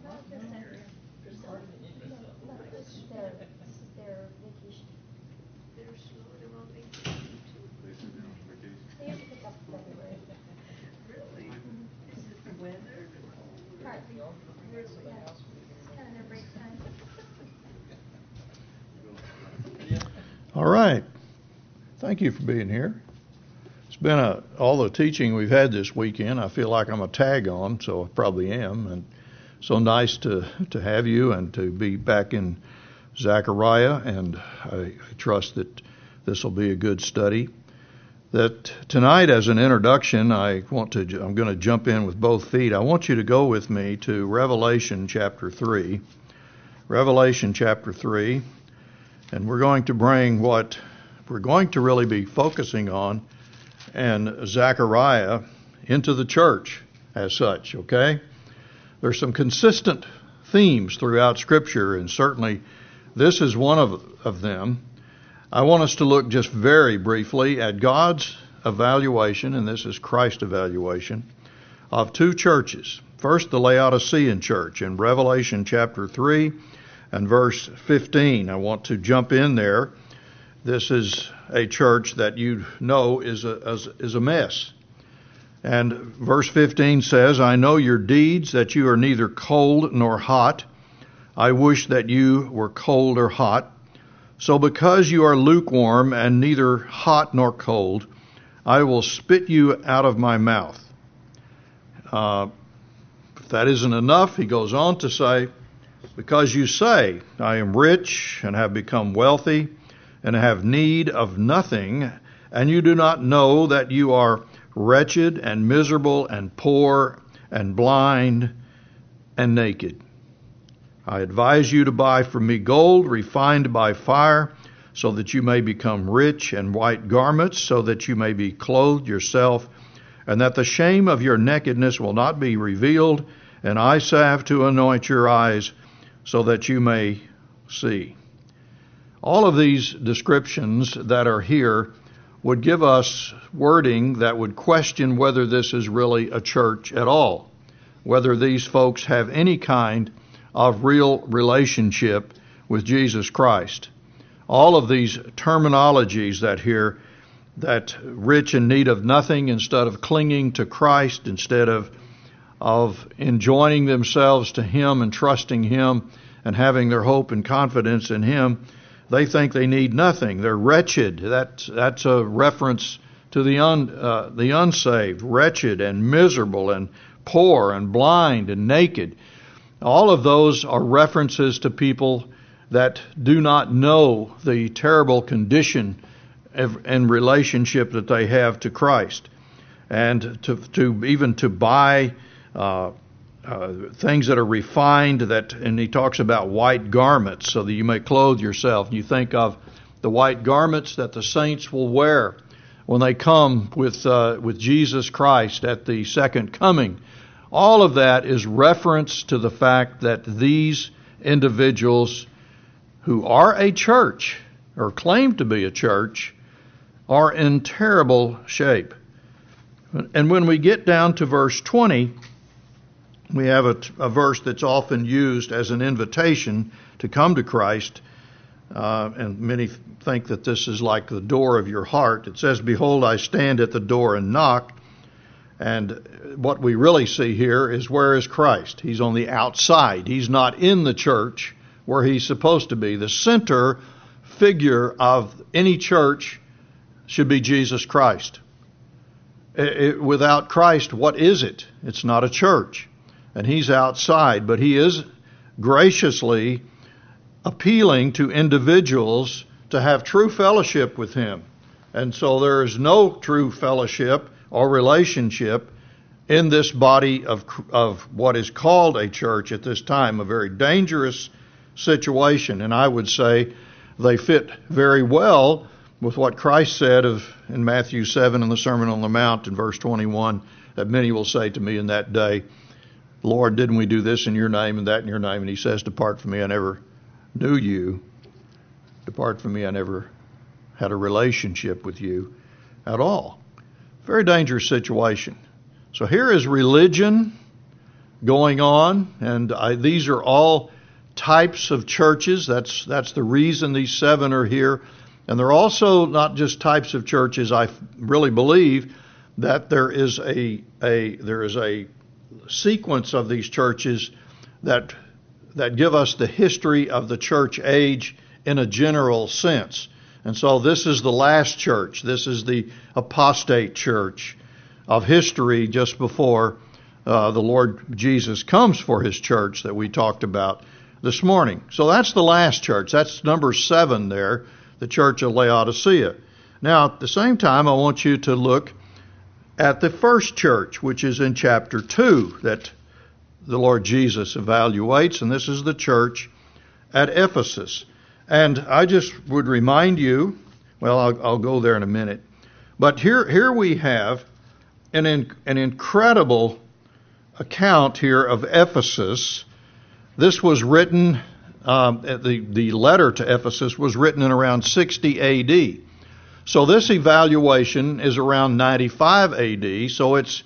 Their vacation. They're on vacation too. They have to pick up February. Really? Is it the weather, the cold? Partly. Really? Yeah. It's kind of their break time. All right. Thank you for being here. It's been all the teaching we've had this weekend. I feel like I'm a tag on, so I probably am. And so nice to have you and to be back in Zechariah. And I trust that this will be a good study. That tonight, as an introduction, I'm going to jump in with both feet. I want you to go with me to Revelation chapter 3. Revelation chapter 3. And we're going to bring what we're going to really be focusing on and Zechariah into the church as such, okay? There's some consistent themes throughout Scripture, and certainly this is one of them. I want us to look just very briefly at God's evaluation, and this is Christ's evaluation, of two churches. First, the Laodicean church in Revelation chapter 3 and verse 15. I want to jump in there. This is a church that you know is a mess. And verse 15 says, I know your deeds, that you are neither cold nor hot. I wish that you were cold or hot. So because you are lukewarm and neither hot nor cold, I will spit you out of my mouth. If that isn't enough, he goes on to say, because you say, I am rich and have become wealthy and have need of nothing, and you do not know that you are wretched and miserable and poor and blind and naked. I advise you to buy from me gold refined by fire, so that you may become rich, and white garments, so that you may be clothed yourself, and that the shame of your nakedness will not be revealed, and eye salve to anoint your eyes, so that you may see. All of these descriptions that are here would give us wording that would question whether this is really a church at all, whether these folks have any kind of real relationship with Jesus Christ. All of these terminologies that here, that rich in need of nothing instead of clinging to Christ, instead of enjoining themselves to Him and trusting Him and having their hope and confidence in Him, they think they need nothing. They're wretched. That's a reference to the unsaved, wretched and miserable and poor and blind and naked. All of those are references to people that do not know the terrible condition and relationship that they have to Christ. And to buy things that are refined, and he talks about white garments so that you may clothe yourself. You think of the white garments that the saints will wear when they come with Jesus Christ at the second coming. All of that is reference to the fact that these individuals who are a church or claim to be a church are in terrible shape. And when we get down to verse 20, we have a verse that's often used as an invitation to come to Christ, and many think that this is like the door of your heart. It says, behold, I stand at the door and knock. And what we really see here is, where is Christ? He's on the outside. He's not in the church where he's supposed to be. The center figure of any church should be Jesus Christ. Without Christ, what is it? It's not a church. And he's outside, but he is graciously appealing to individuals to have true fellowship with him. And so there is no true fellowship or relationship in this body of what is called a church at this time, a very dangerous situation. And I would say they fit very well with what Christ said in Matthew 7 in the Sermon on the Mount in verse 21, that many will say to me in that day, Lord, didn't we do this in your name and that in your name? And he says, depart from me, I never knew you. Depart from me, I never had a relationship with you at all. Very dangerous situation. So here is religion going on, and these are all types of churches. That's the reason these 7 are here. And they're also not just types of churches. I really believe that there is a sequence of these churches that give us the history of the church age in a general sense. And so this is the last church. This is the apostate church of history just before the Lord Jesus comes for his church that we talked about this morning. So that's the last church. That's number 7 there, the church of Laodicea. Now, at the same time, I want you to look at the first church, which is in chapter 2, that the Lord Jesus evaluates, and this is the church at Ephesus. And I just would remind you, well, I'll go there in a minute, but here we have an incredible account here of Ephesus. This was written, the letter to Ephesus was written in around 60 A.D. So this evaluation is around 95 A.D., so it's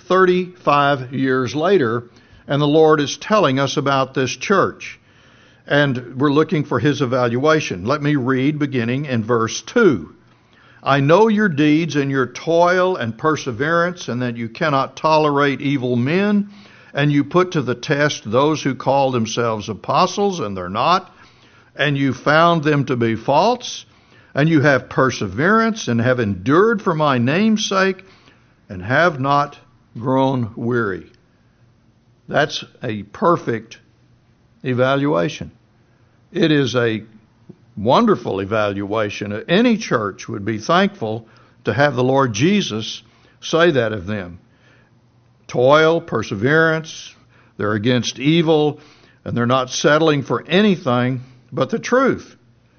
35 years later, and the Lord is telling us about this church. And we're looking for his evaluation. Let me read beginning in verse 2. I know your deeds and your toil and perseverance, and that you cannot tolerate evil men, and you put to the test those who call themselves apostles, and they're not, and you found them to be false, and you have perseverance, and have endured for my name's sake, and have not grown weary. That's a perfect evaluation. It is a wonderful evaluation. Any church would be thankful to have the Lord Jesus say that of them. Toil, perseverance, they're against evil, and they're not settling for anything but the truth.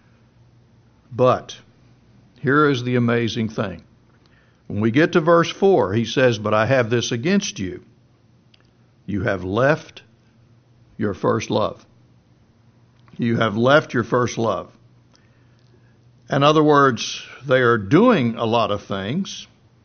But here is the amazing thing. When we get to verse 4, he says, but I have this against you. You have left your first love. You have left your first love. In other words, they are doing a lot of things,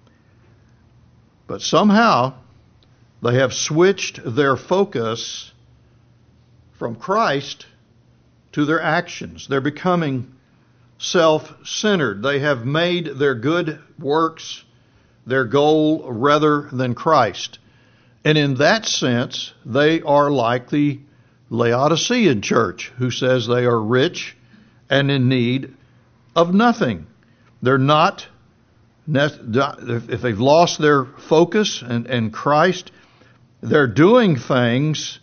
but somehow they have switched their focus from Christ to their actions. They're becoming self-centered. They have made their good works their goal rather than Christ. And in that sense, they are like the Laodicean church, who says they are rich and in need of nothing. They're not, if they've lost their focus and Christ, they're doing things,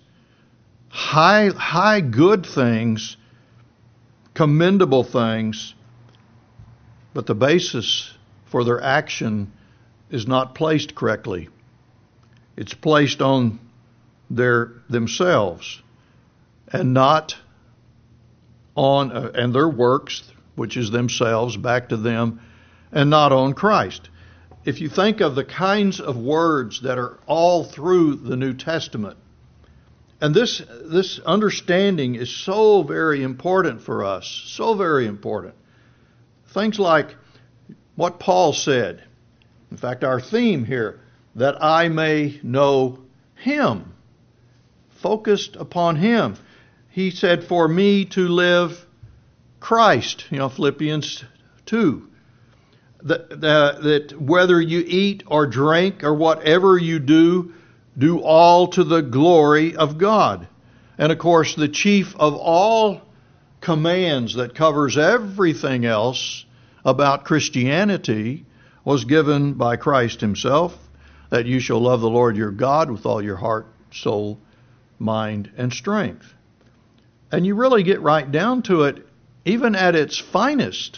high good things, commendable things, but the basis for their action is not placed correctly. It's placed on themselves and not on and their works, which is themselves, back to them, and not on Christ. If you think of the kinds of words that are all through the New Testament, and this understanding is so very important for us, so very important. Things like what Paul said. In fact, our theme here, that I may know Him, focused upon Him. He said, for me to live Christ, Philippians 2. That whether you eat or drink or whatever you do all to the glory of God. And of course, the chief of all commands that covers everything else about Christianity was given by Christ Himself, that you shall love the Lord your God with all your heart, soul, mind, and strength. And you really get right down to it, even at its finest.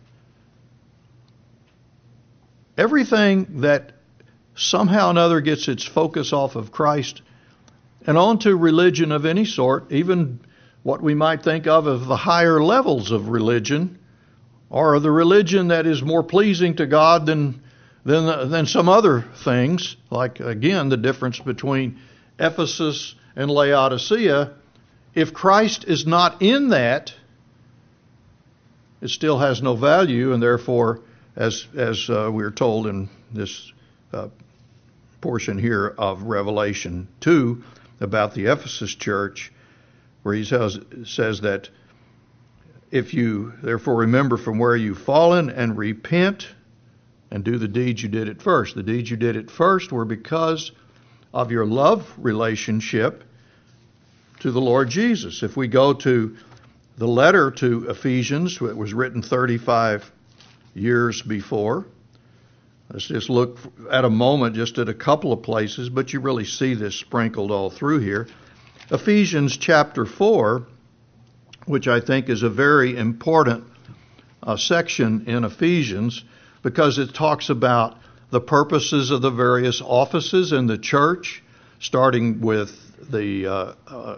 Everything that somehow or another gets its focus off of Christ and onto religion of any sort, even what we might think of as the higher levels of religion, or the religion that is more pleasing to God than some other things, like, again, the difference between Ephesus and Laodicea. If Christ is not in that, it still has no value, and therefore, as we're told in this portion here of Revelation 2, about the Ephesus church, where he says that if you therefore remember from where you've fallen and repent and do the deeds you did at first. The deeds you did at first were because of your love relationship to the Lord Jesus. If we go to the letter to Ephesians, it was written 35 years before. Let's just look at a moment just at a couple of places, but you really see this sprinkled all through here. Ephesians chapter 4, which I think is a very important section in Ephesians, because it talks about the purposes of the various offices in the church, starting with the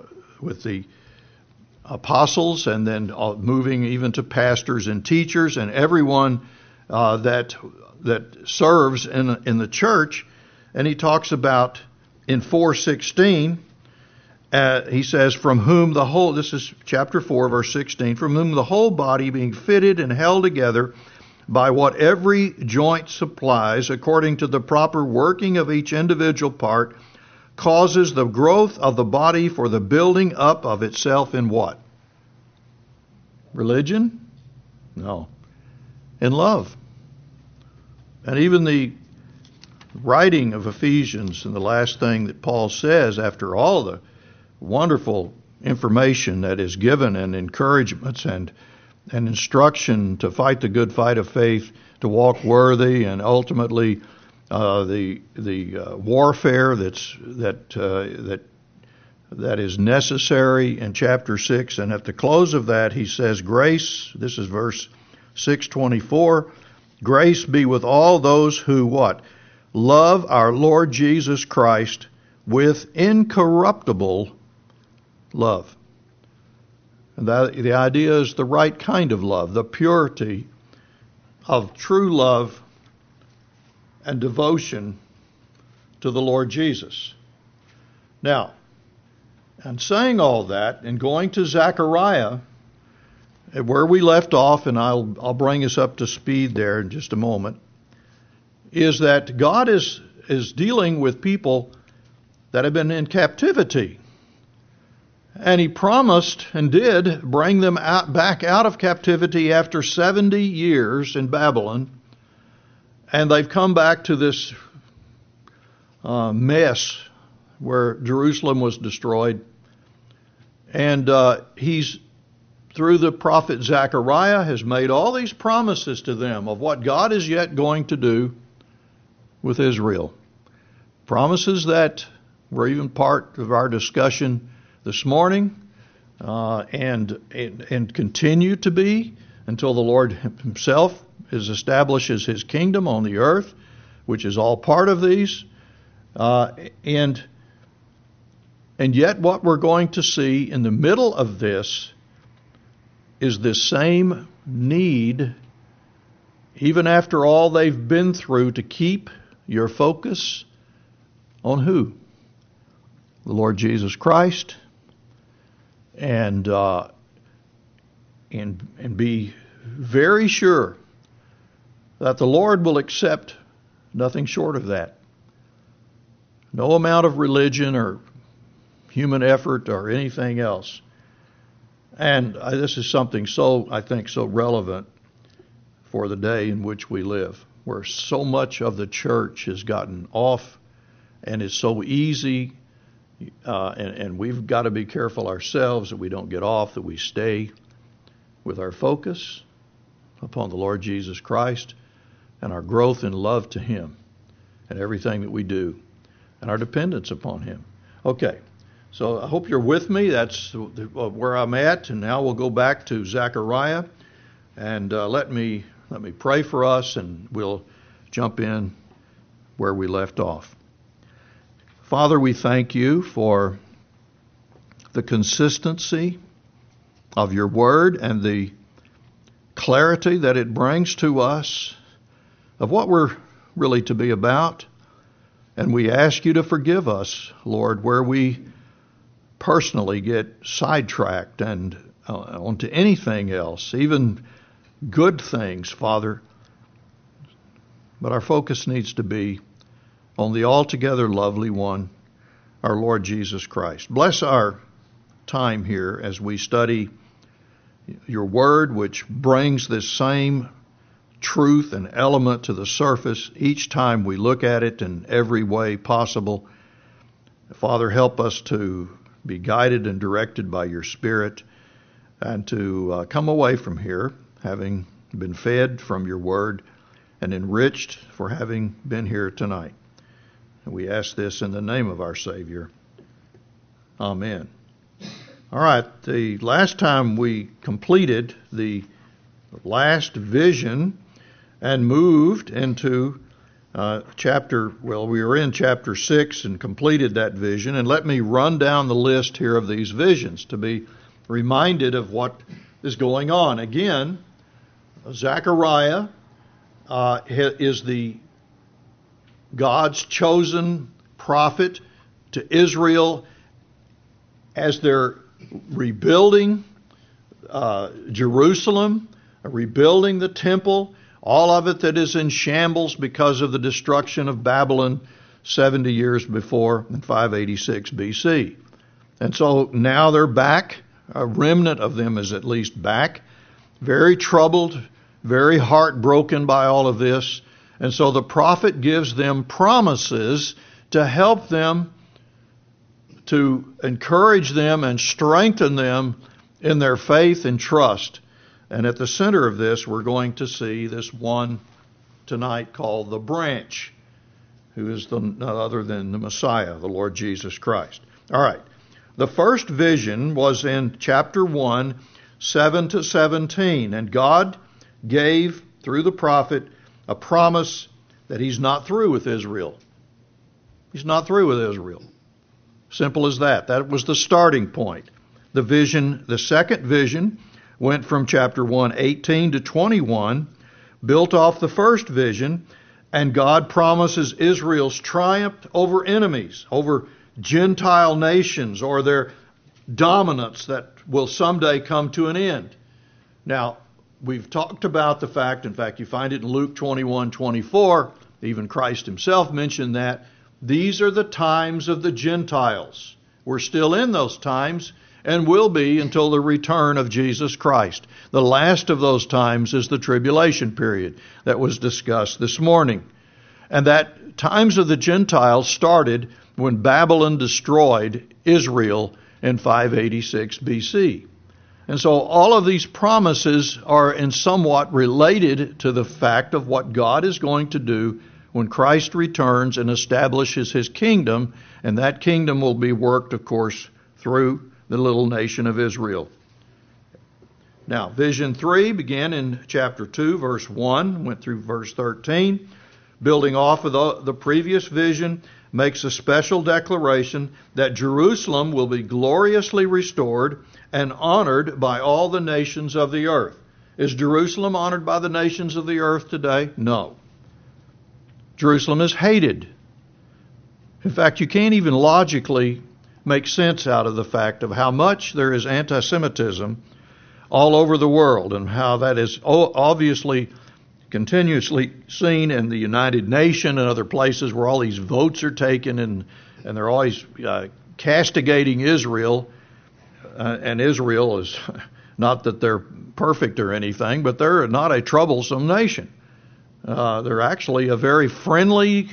apostles, and then moving even to pastors and teachers and everyone that serves in the church. And he talks about in 4:16. He says, from whom the whole, this is chapter 4, verse 16, from whom the whole body being fitted and held together by what every joint supplies, according to the proper working of each individual part, causes the growth of the body for the building up of itself in what? Religion? No. In love. And even the writing of Ephesians, and the last thing that Paul says after all the wonderful information that is given and encouragements and instruction to fight the good fight of faith, to walk worthy, and ultimately the warfare that is necessary in chapter 6. And at the close of that, he says, grace, this is verse 6:24, grace be with all those who what? Love our Lord Jesus Christ with incorruptible love. And the idea is the right kind of love, the purity of true love and devotion to the Lord Jesus. Now, and saying all that and going to Zechariah, where we left off, and I'll bring us up to speed there in just a moment, is that God is dealing with people that have been in captivity. And he promised and did bring them back out of captivity after 70 years in Babylon. And they've come back to this mess where Jerusalem was destroyed. And he's, through the prophet Zechariah, has made all these promises to them of what God is yet going to do with Israel. Promises that were even part of our discussion this morning, and continue to be until the Lord himself establishes his kingdom on the earth, which is all part of these. And yet what we're going to see in the middle of this is this same need, even after all they've been through, to keep your focus on who? The Lord Jesus Christ. And be very sure that the Lord will accept nothing short of that. No amount of religion or human effort or anything else. And this is something I think so relevant for the day in which we live, where so much of the church has gotten off, and it's so easy. And we've got to be careful ourselves that we don't get off, that we stay with our focus upon the Lord Jesus Christ and our growth in love to him and everything that we do and our dependence upon him. Okay, so I hope you're with me. That's where I'm at. And now we'll go back to Zechariah, and let me pray for us, and we'll jump in where we left off. Father, we thank you for the consistency of your word and the clarity that it brings to us of what we're really to be about. And we ask you to forgive us, Lord, where we personally get sidetracked and onto anything else, even good things, Father. But our focus needs to be on the altogether lovely one, our Lord Jesus Christ. Bless our time here as we study your word, which brings this same truth and element to the surface each time we look at it in every way possible. Father, help us to be guided and directed by your Spirit and to come away from here having been fed from your word and enriched for having been here tonight. And we ask this in the name of our Savior. Amen. All right, the last time we completed the last vision and moved into we were in chapter 6 and completed that vision. And let me run down the list here of these visions to be reminded of what is going on. Again, Zechariah is the God's chosen prophet to Israel as they're rebuilding Jerusalem, rebuilding the temple, all of it that is in shambles because of the destruction of Babylon 70 years before in 586 BC. And so now they're back. A remnant of them is at least back, very troubled, very heartbroken by all of this. And so the prophet gives them promises to help them, to encourage them and strengthen them in their faith and trust. And at the center of this, we're going to see this one tonight called the branch, who is none other than the Messiah, the Lord Jesus Christ. All right. The first vision was in chapter 1, 7 to 17. And God gave, through the prophet, a promise that he's not through with Israel. He's not through with Israel. Simple as that. That was the starting point. The second vision, went from chapter 1, 18 to 21, built off the first vision, and God promises Israel's triumph over enemies, over Gentile nations, or their dominance that will someday come to an end. Now, we've talked about the fact, in fact, you find it in Luke 21:24, even Christ himself mentioned that, these are the times of the Gentiles. We're still in those times, and will be until the return of Jesus Christ. The last of those times is the tribulation period that was discussed this morning. And that times of the Gentiles started when Babylon destroyed Israel in 586 BC. And so all of these promises are in somewhat related to the fact of what God is going to do when Christ returns and establishes his kingdom. And that kingdom will be worked, of course, through the little nation of Israel. Now, vision 3 began in chapter 2, verse 1, went through verse 13. Building off of the previous vision, makes a special declaration that Jerusalem will be gloriously restored and honored by all the nations of the earth. Is Jerusalem honored by the nations of the earth today? No. Jerusalem is hated. In fact, you can't even logically make sense out of the fact of how much there is anti-Semitism all over the world, and how that is obviously continuously seen in the United Nations and other places where all these votes are taken, and they're always castigating Israel. And Israel is not that they're perfect or anything, but they're not a troublesome nation. They're actually a very friendly,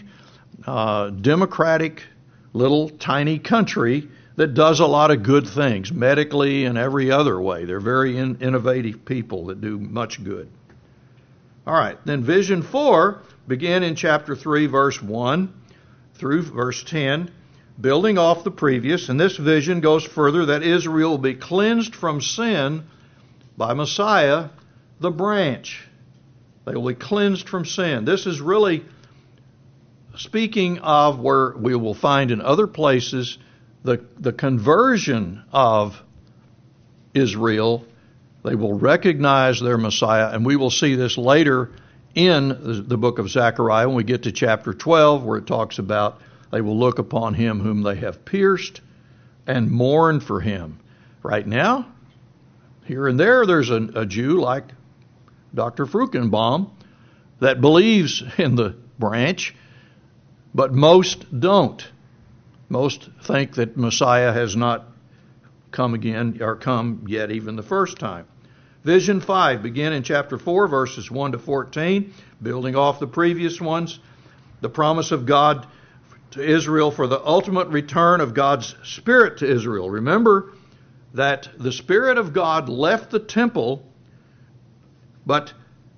democratic, little tiny country that does a lot of good things, medically and every other way. They're very innovative people that do much good. All right, then vision 4 began in chapter 3, verse 1 through verse 10, building off the previous, and this vision goes further that Israel will be cleansed from sin by Messiah, the branch. They will be cleansed from sin. This is really speaking of where we will find in other places the conversion of Israel. They will recognize their Messiah, and we will see this later in the book of Zechariah when we get to chapter 12, where it talks about they will look upon him whom they have pierced and mourn for him. Right now, here and there's a Jew like Dr. Fruckenbaum that believes in the branch, but most don't. Most think that Messiah has not come again or come yet even the first time. Vision 5, begin in chapter 4, verses 1 to 14, building off the previous ones. The promise of God to Israel for the ultimate return of God's Spirit to Israel. Remember that the Spirit of God left the temple, but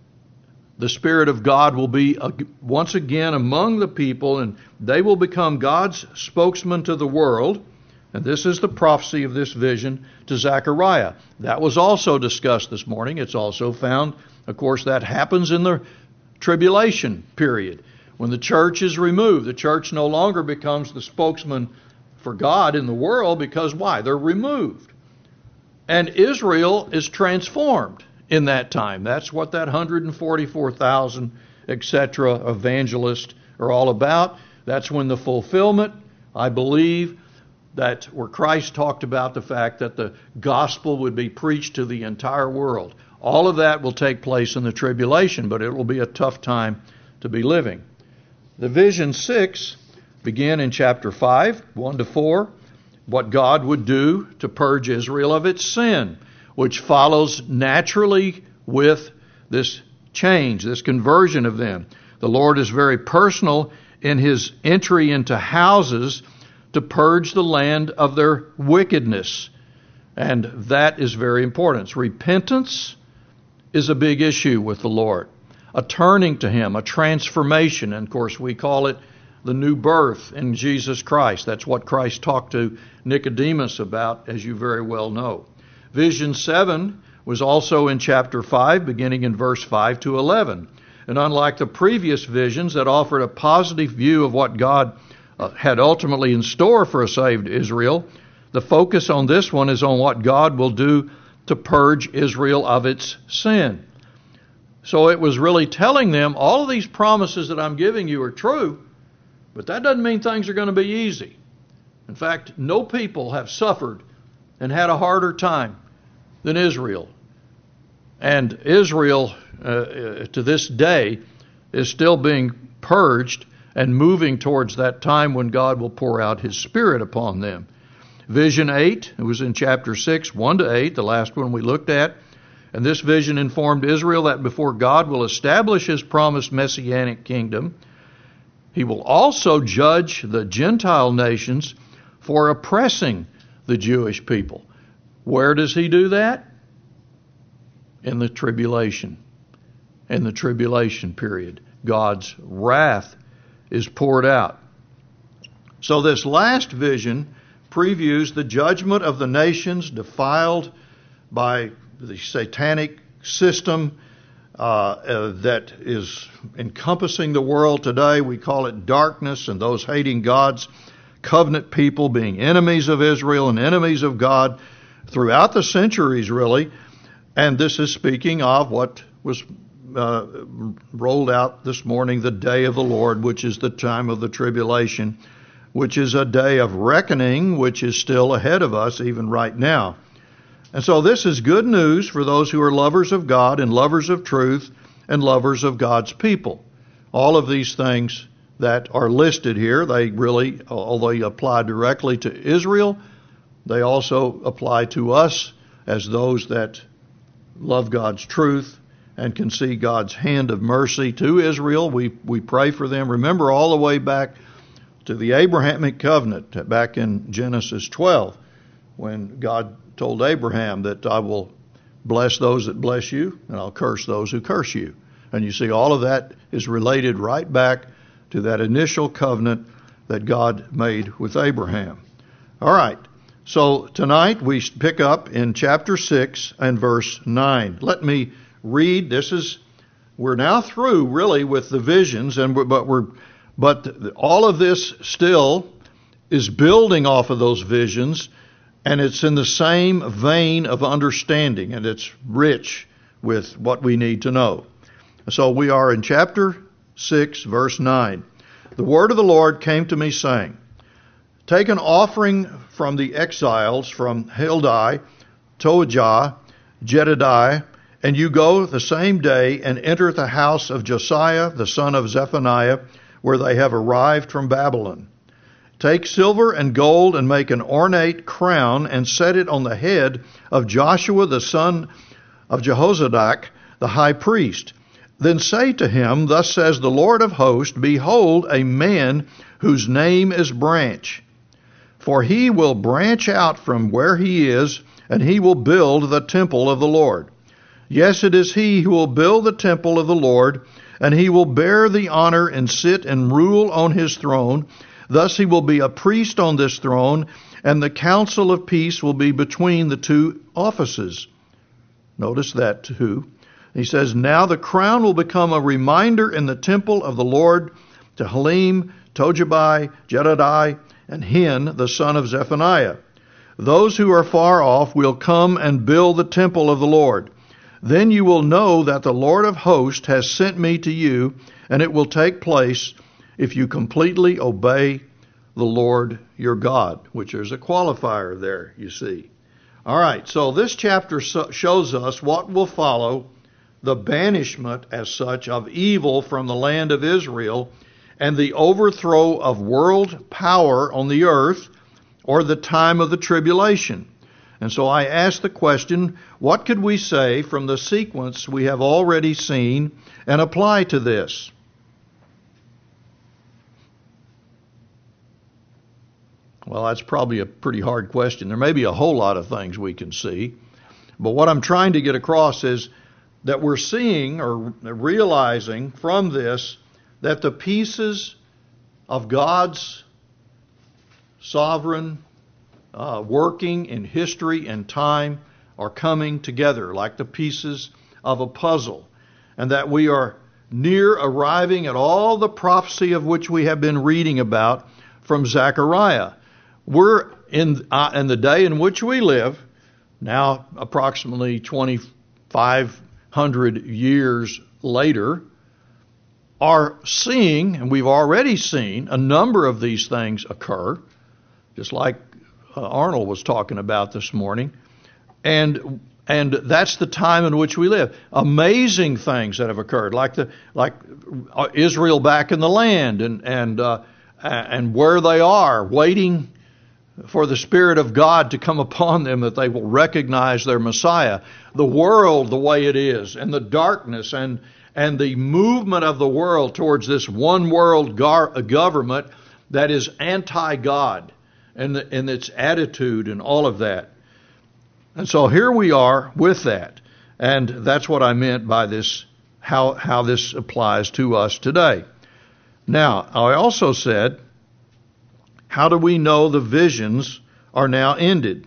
the Spirit of God will be once again among the people, and they will become God's spokesman to the world. And this is the prophecy of this vision to Zechariah. That was also discussed this morning. It's also found, of course, that happens in the tribulation period. When the church is removed, the church no longer becomes the spokesman for God in the world because why? They're removed. And Israel is transformed in that time. That's what that 144,000, etc., evangelists are all about. That's when the fulfillment, I believe, that where Christ talked about the fact that the gospel would be preached to the entire world. All of that will take place in the tribulation, but it will be a tough time to be living. The vision 6 begin in chapter 5, 1 to 4, what God would do to purge Israel of its sin, which follows naturally with this change, this conversion of them. The Lord is very personal in his entry into houses to purge the land of their wickedness. And that is very important. Repentance is a big issue with the Lord. A turning to him, a transformation. And of course we call it the new birth in Jesus Christ. That's what Christ talked to Nicodemus about, as you very well know. Vision 7 was also in chapter 5, beginning in verse 5 to 11. And unlike the previous visions that offered a positive view of what God had ultimately in store for a saved Israel, the focus on this one is on what God will do to purge Israel of its sin. So it was really telling them, all of these promises that I'm giving you are true, but that doesn't mean things are going to be easy. In fact, no people have suffered and had a harder time than Israel. And Israel, to this day, is still being purged and moving towards that time when God will pour out his Spirit upon them. Vision 8, it was in chapter 6, 1 to 8, the last one we looked at. And this vision informed Israel that before God will establish his promised messianic kingdom, he will also judge the Gentile nations for oppressing the Jewish people. Where does he do that? In the tribulation. In the tribulation period. God's wrath is poured out. So this last vision previews the judgment of the nations defiled by the satanic system that is encompassing the world today. We call it darkness, and those hating God's covenant people being enemies of Israel and enemies of God throughout the centuries, really. And this is speaking of what was rolled out this morning, the day of the Lord, which is the time of the tribulation, which is a day of reckoning, which is still ahead of us even right now. And so this is good news for those who are lovers of God and lovers of truth and lovers of God's people. All of these things that are listed here, they really, although they apply directly to Israel, they also apply to us as those that love God's truth and can see God's hand of mercy to Israel. We pray for them. Remember all the way back to the Abrahamic covenant, back in Genesis 12, when God told Abraham that I will bless those that bless you, and I'll curse those who curse you. And you see all of that is related right back to that initial covenant that God made with Abraham. All right. So tonight we pick up in chapter 6 and verse 9. Let me read. We're now through really with the visions, but all of this still is building off of those visions, and it's in the same vein of understanding, and it's rich with what we need to know. So we are in chapter 6, verse 9. The word of the Lord came to me, saying, Take an offering from the exiles from Hildai, Toajah, Jedidiah, and you go the same day and enter the house of Josiah, the son of Zephaniah, where they have arrived from Babylon. Take silver and gold and make an ornate crown and set it on the head of Joshua the son of Jehozadak, the high priest. Then say to him, Thus says the Lord of hosts, Behold, a man whose name is Branch. For he will branch out from where he is, and he will build the temple of the Lord. Yes, it is he who will build the temple of the Lord, and he will bear the honor and sit and rule on his throne. Thus he will be a priest on this throne, and the council of peace will be between the two offices. Notice that too. He says, Now the crown will become a reminder in the temple of the Lord to Helem, Tojabai, Jedediah, and Hen, the son of Zephaniah. Those who are far off will come and build the temple of the Lord. Then you will know that the Lord of hosts has sent me to you, and it will take place if you completely obey the Lord your God, which there's a qualifier there, you see. All right, so this chapter shows us what will follow the banishment as such of evil from the land of Israel and the overthrow of world power on the earth, or the time of the tribulation. And so I ask the question, what could we say from the sequence we have already seen and apply to this? Well, that's probably a pretty hard question. There may be a whole lot of things we can see. But what I'm trying to get across is that we're seeing or realizing from this that the pieces of God's sovereign working in history and time are coming together like the pieces of a puzzle, and that we are near arriving at all the prophecy of which we have been reading about from Zechariah. We're in the day in which we live, now approximately 2,500 years later, are seeing, and we've already seen, a number of these things occur, just like Arnold was talking about this morning. And that's the time in which we live. Amazing things that have occurred, like Israel back in the land, and where they are, waiting for the Spirit of God to come upon them, that they will recognize their Messiah. The world the way it is, and the darkness, and the movement of the world towards this one world government that is anti-God, and its attitude and all of that. And so here we are with that. And that's what I meant by this, how this applies to us today. Now, I also said, how do we know the visions are now ended?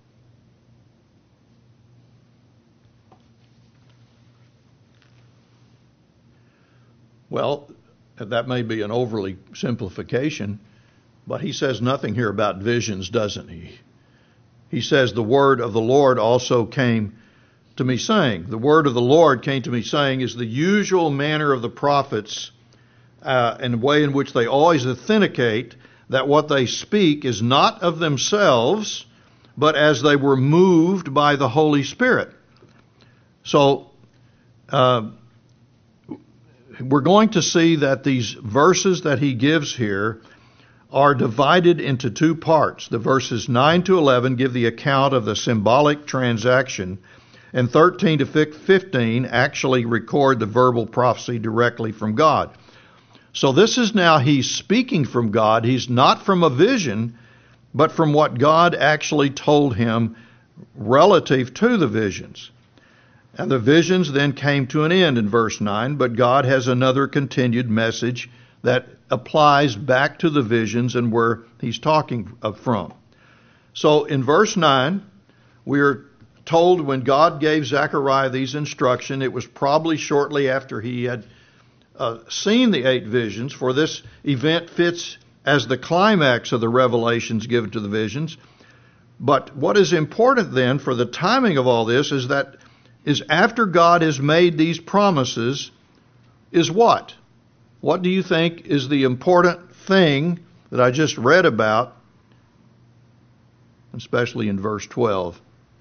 Well, that may be an overly simplification, but he says nothing here about visions, doesn't he? He says, the word of the Lord also came to me saying. The word of the Lord came to me saying is the usual manner of the prophets, and the way in which they always authenticate that what they speak is not of themselves, but as they were moved by the Holy Spirit. So, we're going to see that these verses that he gives here are divided into two parts. The verses 9 to 11 give the account of the symbolic transaction, and 13 to 15 actually record the verbal prophecy directly from God. So this is now he's speaking from God. He's not from a vision, but from what God actually told him relative to the visions. And the visions then came to an end in verse 9, but God has another continued message that applies back to the visions and where he's talking from. So in verse 9, we are told when God gave Zechariah these instructions, it was probably shortly after he had seen the 8 visions, for this event fits as the climax of the revelations given to the visions. But what is important then for the timing of all this is after God has made these promises is what? What do you think is the important thing that I just read about, especially in verse 12?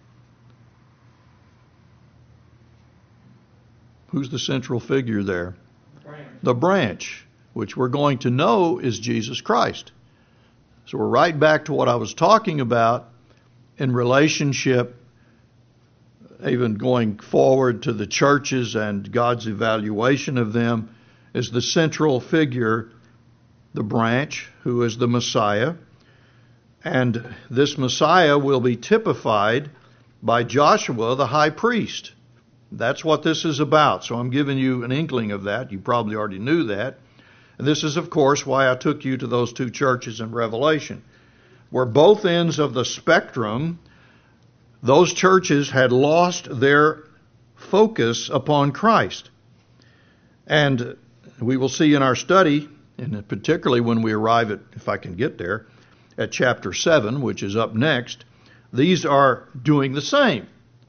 Who's the central figure there? The branch, which we're going to know is Jesus Christ. So we're right back to what I was talking about in relationship, even going forward to the churches and God's evaluation of them, is the central figure, the branch, who is the Messiah. And this Messiah will be typified by Joshua, the high priest. That's what this is about. So I'm giving you an inkling of that. You probably already knew that. And this is, of course, why I took you to those two churches in Revelation, where both ends of the spectrum, those churches had lost their focus upon Christ. And we will see in our study, and particularly when we arrive at, if I can get there, at chapter 7, which is up next, these are doing the same.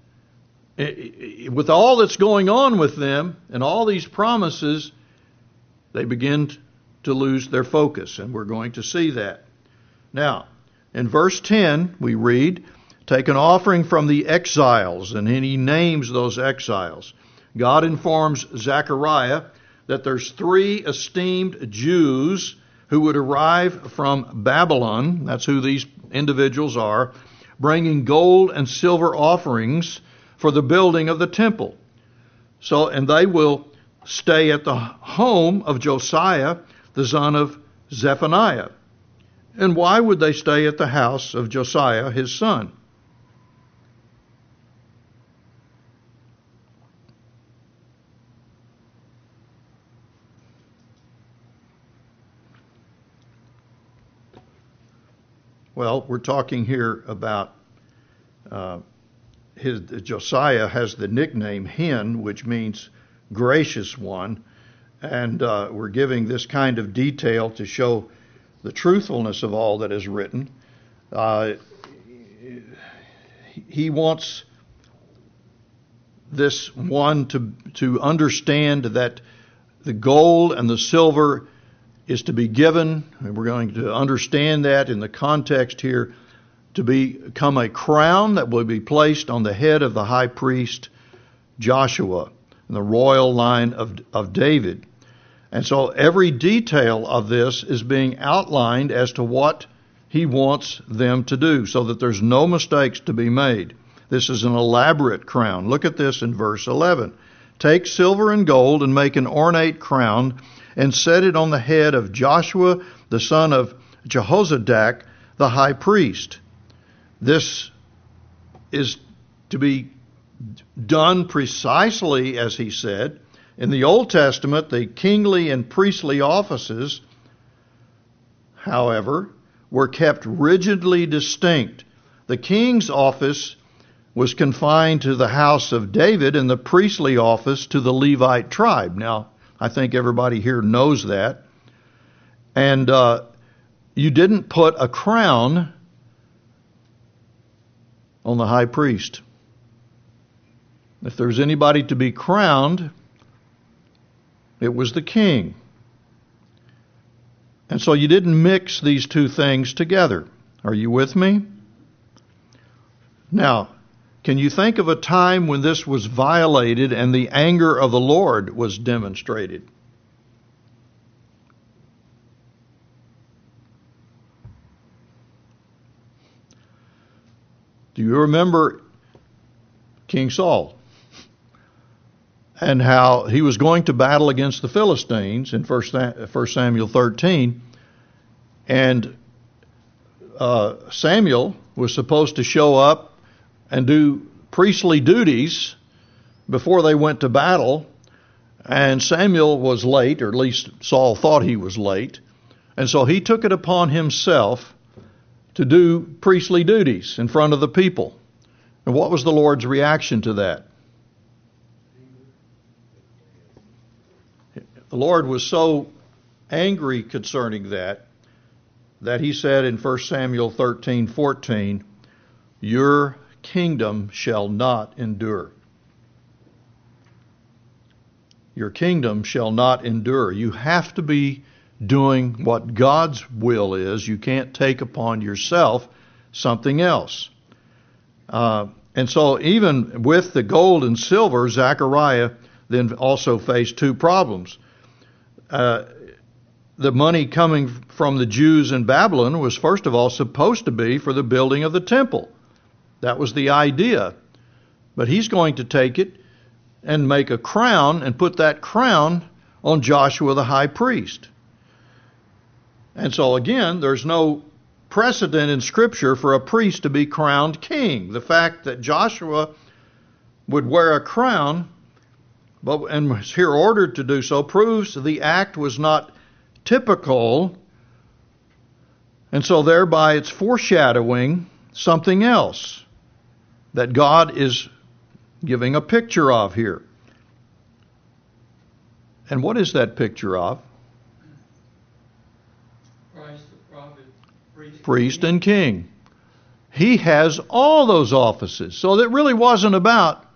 With all that's going on with them and all these promises, they begin to lose their focus, and we're going to see that. Now, in verse 10, we read, take an offering from the exiles, and then he names those exiles. God informs Zechariah that there's 3 esteemed Jews who would arrive from Babylon, that's who these individuals are, bringing gold and silver offerings for the building of the temple. So, and they will stay at the home of Josiah, the son of Zephaniah. And why would they stay at the house of Josiah, his son? Well, we're talking here about Josiah has the nickname Hen, which means gracious one, and we're giving this kind of detail to show the truthfulness of all that is written. He wants this one to understand that the gold and the silver is to be given, and we're going to understand that in the context here, to become a crown that will be placed on the head of the high priest Joshua, in the royal line of David. And so every detail of this is being outlined as to what he wants them to do, so that there's no mistakes to be made. This is an elaborate crown. Look at this in verse 11. Take silver and gold and make an ornate crown and set it on the head of Joshua, the son of Jehozadak, the high priest. This is to be done precisely as he said. In the Old Testament, the kingly and priestly offices, however, were kept rigidly distinct. The king's office was confined to the house of David and the priestly office to the Levite tribe. Now, I think everybody here knows that. And you didn't put a crown on the high priest. If there was anybody to be crowned, it was the king. And so you didn't mix these two things together. Are you with me? Now, can you think of a time when this was violated and the anger of the Lord was demonstrated? Do you remember King Saul and how he was going to battle against the Philistines in 1 Samuel 13, and Samuel was supposed to show up and do priestly duties before they went to battle, and Samuel was late, or at least Saul thought he was late, and so he took it upon himself to do priestly duties in front of the people. And what was the Lord's reaction to that? The Lord was so angry concerning that he said in 1 Samuel 13:14, "Your kingdom shall not endure." Your kingdom shall not endure. You have to be doing what God's will is. You can't take upon yourself something else. And so even with the gold and silver, Zechariah then also faced two problems. the money coming from the Jews in Babylon was first of all supposed to be for the building of the temple. That was the idea. But he's going to take it and make a crown and put that crown on Joshua the high priest. And so again, there's no precedent in Scripture for a priest to be crowned king. The fact that Joshua would wear a crown and was here ordered to do so proves the act was not typical, and so thereby it's foreshadowing something else that God is giving a picture of here. And what is that picture of? Christ the prophet, Priest and king. He has all those offices. So it really wasn't about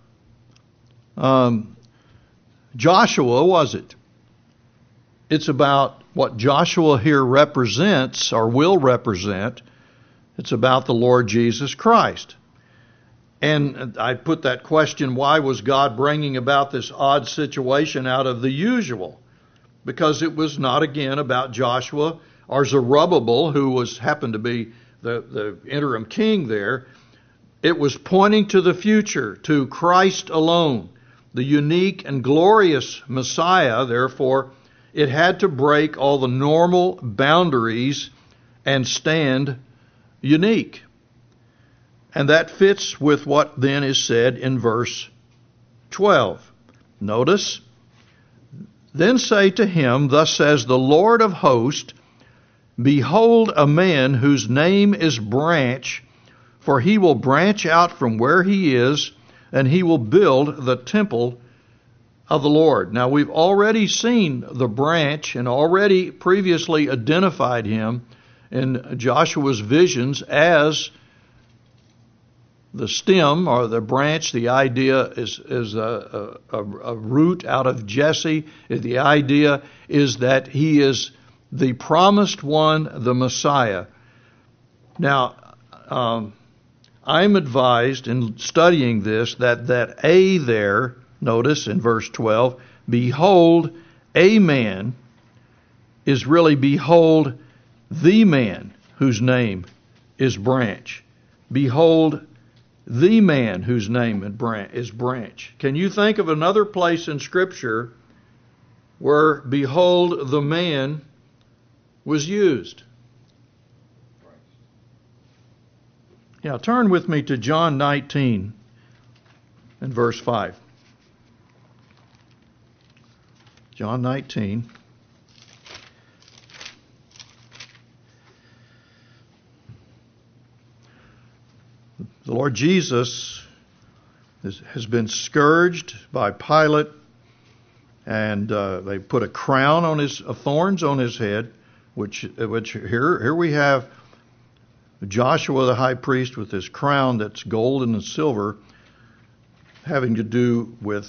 Joshua, was it? It's about what Joshua here represents or will represent. It's about the Lord Jesus Christ. And I put that question, why was God bringing about this odd situation out of the usual? Because it was not, again, about Joshua or Zerubbabel, who happened to be the interim king there. It was pointing to the future, to Christ alone, the unique and glorious Messiah. Therefore, it had to break all the normal boundaries and stand unique. And that fits with what then is said in verse 12. Notice, then say to him, thus says the Lord of hosts, behold a man whose name is Branch, for he will branch out from where he is, and he will build the temple of the Lord. Now we've already seen the branch and already previously identified him in Joshua's visions as the stem or the branch. The idea is a root out of Jesse. The idea is that he is the promised one, the Messiah. Now, I'm advised in studying this that A there, notice in verse 12, behold a man, is really behold the man whose name is Branch. Behold the man whose name is Branch. Can you think of another place in Scripture where behold the man was used? Yeah, turn with me to John 19 and verse 5. John 19. The Lord Jesus has been scourged by Pilate, and they put a crown of thorns on his head, which here we have Joshua the high priest with this crown that's golden and silver, having to do with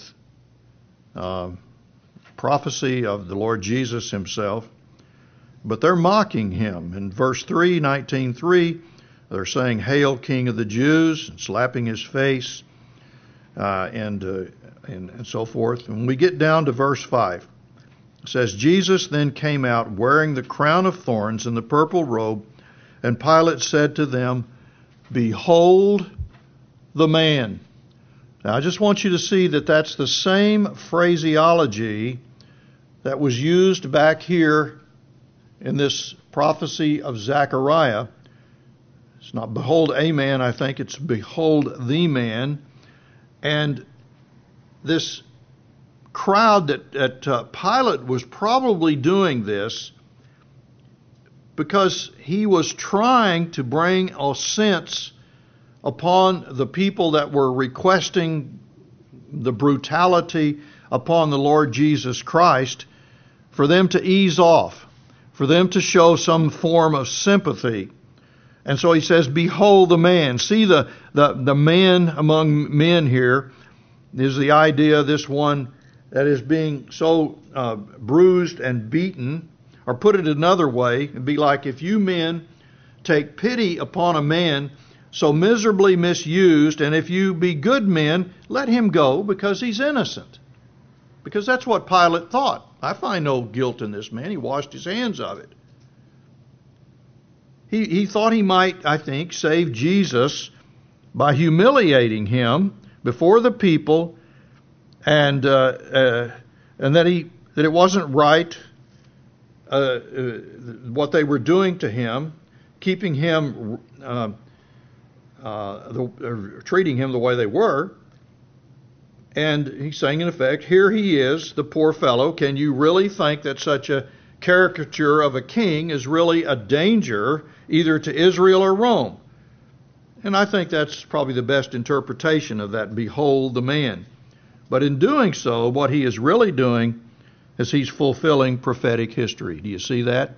prophecy of the Lord Jesus himself. But they're mocking him. In verse 3, 19:3, they're saying, "Hail, King of the Jews," slapping his face, and so forth. And we get down to verse 5. It says, Jesus then came out wearing the crown of thorns and the purple robe, and Pilate said to them, "Behold the man." Now, I just want you to see that that's the same phraseology that was used back here in this prophecy of Zechariah. It's not behold a man, I think it's behold the man. And this crowd that Pilate was probably doing this because he was trying to bring a sense upon the people that were requesting the brutality upon the Lord Jesus Christ, for them to ease off, for them to show some form of sympathy. And so he says, behold the man. See the man among men here is the idea of this one that is being so bruised and beaten. Or put it another way, it'd be like if you men take pity upon a man so miserably misused, and if you be good men, let him go because he's innocent. Because that's what Pilate thought. I find no guilt in this man. He washed his hands of it. He thought he might, I think, save Jesus by humiliating him before the people, and that it wasn't right what they were doing to him, keeping him, treating him the way they were. And he's saying, in effect, here he is, the poor fellow. Can you really think that such a caricature of a king is really a danger either to Israel or Rome? And I think that's probably the best interpretation of that, behold the man. But in doing so, what he is really doing is he's fulfilling prophetic history. Do you see that?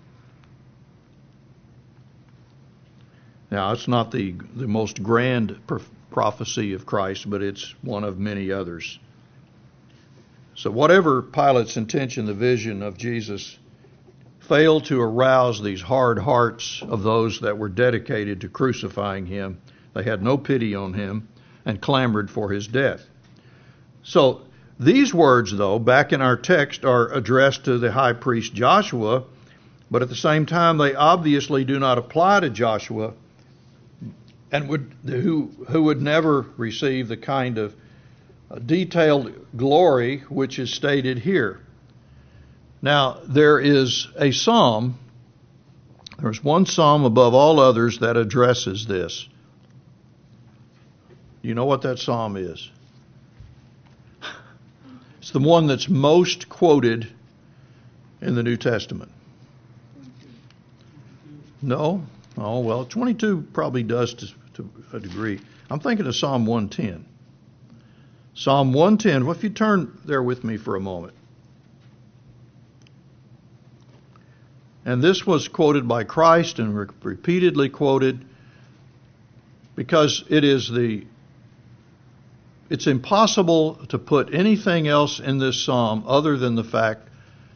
Now, it's not the most grand prophecy of Christ, but it's one of many others. So whatever Pilate's intention, the vision of Jesus failed to arouse these hard hearts of those that were dedicated to crucifying him. They had no pity on him and clamored for his death. So these words, though, back in our text, are addressed to the high priest Joshua, but at the same time they obviously do not apply to Joshua, and who would never receive the kind of detailed glory which is stated here. Now, there is a psalm, there's one psalm above all others that addresses this. You know what that psalm is? It's the one that's most quoted in the New Testament. No? Oh, well, 22 probably does to a degree. I'm thinking of Psalm 110. Psalm 110. Well, if you turn there with me for a moment. And this was quoted by Christ and repeatedly quoted because it's impossible to put anything else in this psalm other than the fact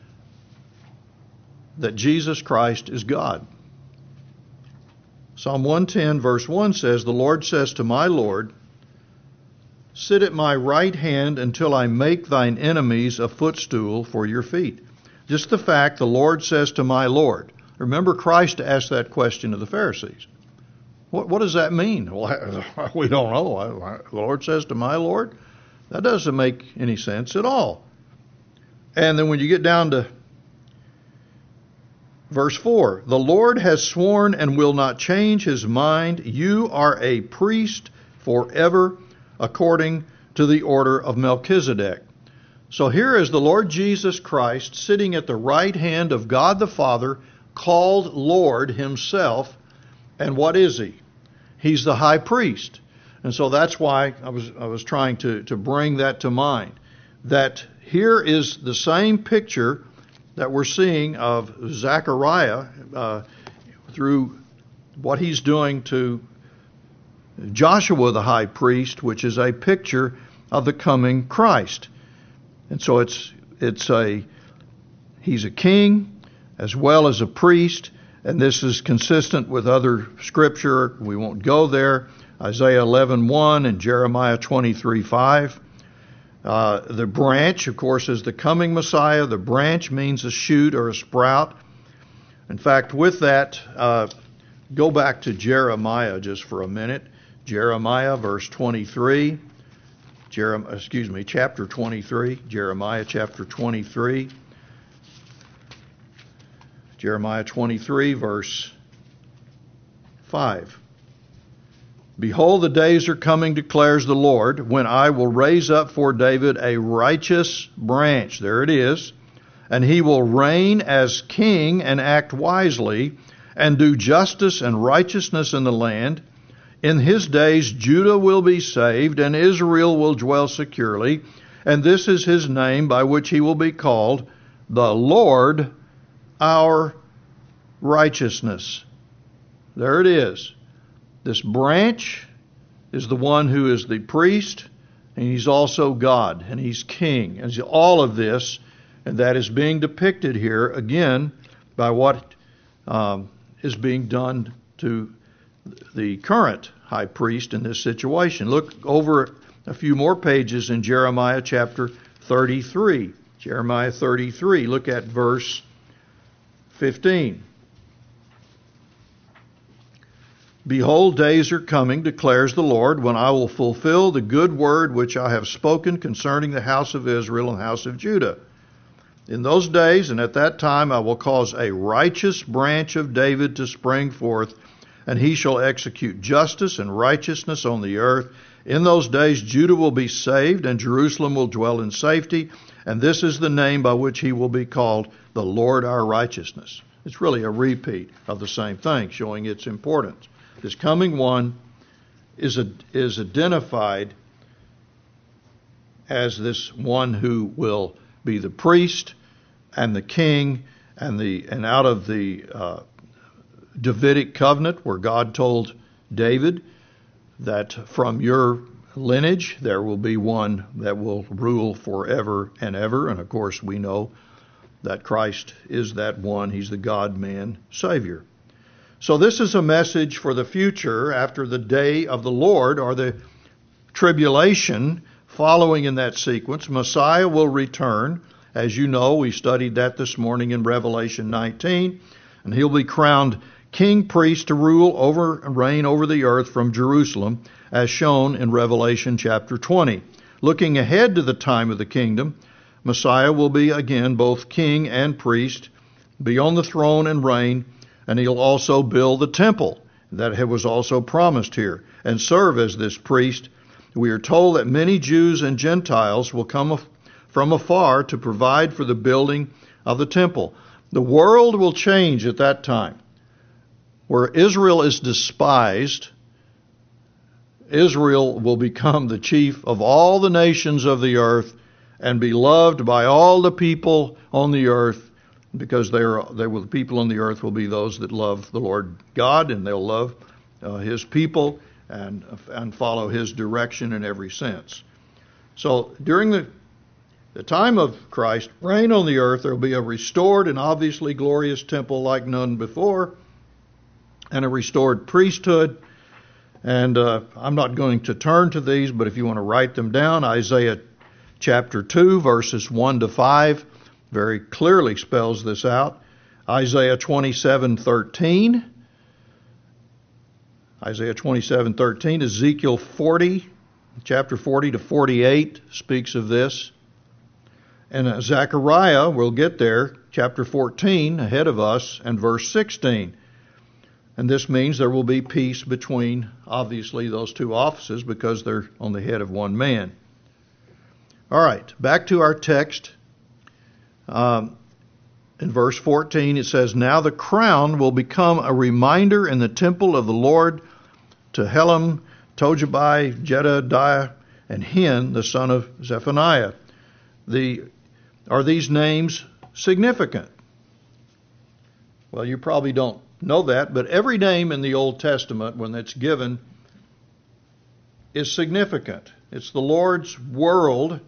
that Jesus Christ is God. Psalm 110 verse 1 says, "The Lord says to my Lord, sit at my right hand until I make thine enemies a footstool for your feet." Just the fact the Lord says to my Lord. Remember, Christ asked that question of the Pharisees. What does that mean? Well, we don't know. The Lord says to my Lord? That doesn't make any sense at all. And then when you get down to verse 4, "The Lord has sworn and will not change his mind. You are a priest forever, according to the order of Melchizedek." So here is the Lord Jesus Christ sitting at the right hand of God the Father, called Lord himself. And what is he? He's the high priest. And so that's why I was trying to bring that to mind. That here is the same picture that we're seeing of Zechariah through what he's doing to Joshua the high priest, which is a picture of the coming Christ. And so he's a king as well as a priest, and this is consistent with other scripture. We won't go there. Isaiah 11:1 and Jeremiah 23:5. The branch, of course, is the coming Messiah. The branch means a shoot or a sprout. In fact, with that, go back to Jeremiah just for a minute. Jeremiah verse 23. Chapter 23. Jeremiah chapter 23. Jeremiah 23 verse 5. "Behold, the days are coming, declares the Lord, when I will raise up for David a righteous branch." There it is. "And he will reign as king and act wisely and do justice and righteousness in the land. In his days Judah will be saved and Israel will dwell securely. And this is his name by which he will be called, the Lord our righteousness." There it is. This branch is the one who is the priest, and he's also God, and he's king. And all of this, and that is being depicted here, again, by what is being done to the current high priest in this situation. Look over a few more pages in Jeremiah chapter 33. Jeremiah 33. Look at verse 15. Behold, days are coming, declares the Lord, when I will fulfill the good word which I have spoken concerning the house of Israel and house of Judah. In those days and at that time I will cause a righteous branch of David to spring forth, and he shall execute justice and righteousness on the earth. In those days Judah will be saved, and Jerusalem will dwell in safety, and this is the name by which he will be called, the Lord our righteousness. It's really a repeat of the same thing, showing its importance. This coming one is identified as this one who will be the priest and the king, and out of the Davidic covenant, where God told David that from your lineage there will be one that will rule forever and ever. And of course we know that Christ is that one. He's the God-man Savior. So this is a message for the future after the day of the Lord, or the tribulation following in that sequence. Messiah will return. As you know, we studied that this morning in Revelation 19. And he'll be crowned king priest to rule over and reign over the earth from Jerusalem, as shown in Revelation chapter 20. Looking ahead to the time of the kingdom, Messiah will be again both king and priest, be on the throne and reign, and he'll also build the temple that was also promised here, and serve as this priest. We are told that many Jews and Gentiles will come from afar to provide for the building of the temple. The world will change at that time. Where Israel is despised, Israel will become the chief of all the nations of the earth and be loved by all the people on the earth, because the people on the earth will be those that love the Lord God, and they'll love His people and follow His direction in every sense. So during the time of Christ, reign on the earth, there will be a restored and obviously glorious temple like none before, and a restored priesthood. And I'm not going to turn to these, but if you want to write them down, Isaiah chapter 2, verses 1 to 5, very clearly spells this out. Isaiah 27:13. Isaiah 27:13. Ezekiel 40, chapter 40 to 48 speaks of this. And Zechariah, we'll get there, chapter 14, ahead of us, and verse 16. And this means there will be peace between, obviously, those two offices, because they're on the head of one man. All right, back to our text. In verse 14 it says, Now the crown will become a reminder in the temple of the Lord to Helem, Tojabai, Jedediah, and Hen, the son of Zephaniah. Are these names significant? Well, you probably don't know that, but every name in the Old Testament, when it's given, is significant. It's the Lord's world.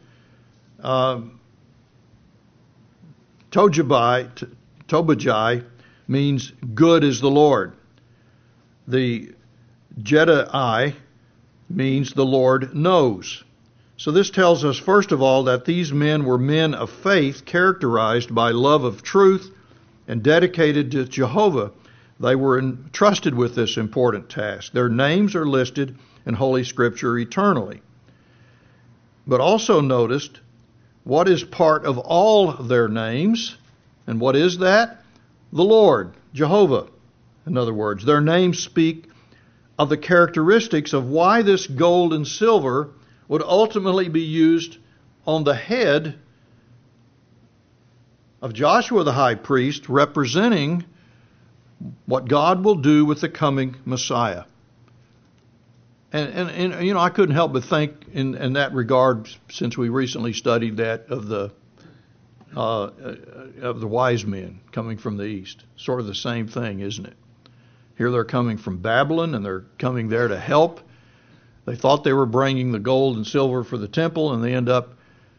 Tobijai means good is the Lord. The Jedai means the Lord knows. So this tells us, first of all, that these men were men of faith, characterized by love of truth and dedicated to Jehovah. They were entrusted with this important task. Their names are listed in Holy Scripture eternally. But also noticed what is part of all their names. And what is that? The Lord, Jehovah. In other words, their names speak of the characteristics of why this gold and silver would ultimately be used on the head of Joshua the high priest, representing what God will do with the coming Messiah. And you know, I couldn't help but think in that regard, since we recently studied that of the wise men coming from the east. Sort of the same thing, isn't it? Here they're coming from Babylon, and they're coming there to help. They thought they were bringing the gold and silver for the temple, and they end up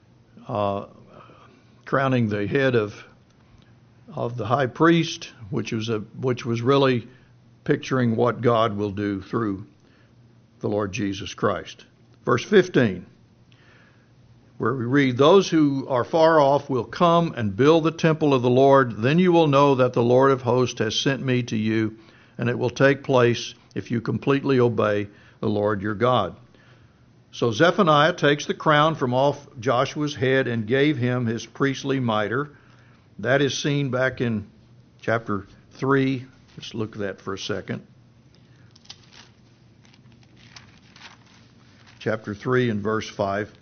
crowning the head of the high priest, which was really picturing what God will do through the Lord Jesus Christ. Verse 15. where we read, "Those who are far off will come and build the temple of the Lord. Then you will know that the Lord of hosts has sent me to you, and it will take place if you completely obey the Lord your God." So Zephaniah takes the crown from off Joshua's head and gave him his priestly mitre. That is seen back in chapter 3. Let's look at that for a second. Chapter 3 and verse 5.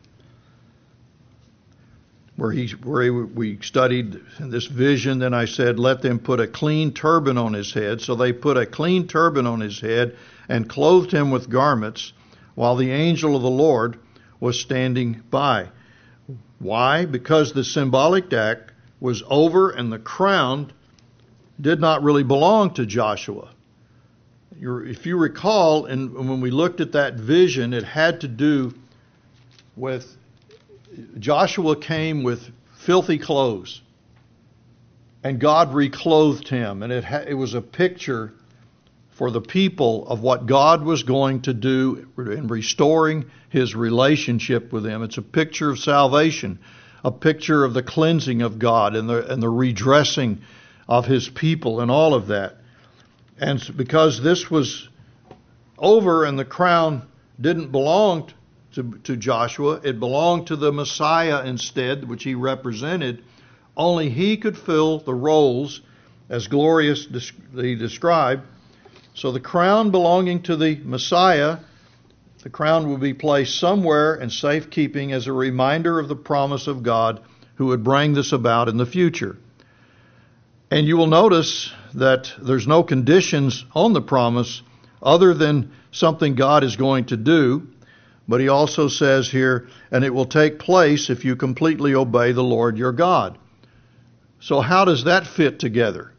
Where we studied this vision, then I said, "Let them put a clean turban on his head." So they put a clean turban on his head and clothed him with garments, while the angel of the Lord was standing by. Why? Because the symbolic act was over and the crown did not really belong to Joshua. If you recall, and when we looked at that vision, it had to do with Joshua came with filthy clothes, and God reclothed him, and it was a picture for the people of what God was going to do in restoring his relationship with them. It's a picture of salvation, a picture of the cleansing of God and the redressing of his people and all of that. And because this was over and the crown didn't belong to Joshua, it belonged to the Messiah instead, which he represented. Only he could fill the roles as gloriously described. So the crown belonging to the Messiah, the crown will be placed somewhere in safekeeping as a reminder of the promise of God who would bring this about in the future. And you will notice that there's no conditions on the promise other than something God is going to do. But he also says here, "And it will take place if you completely obey the Lord your God." So how does that fit together?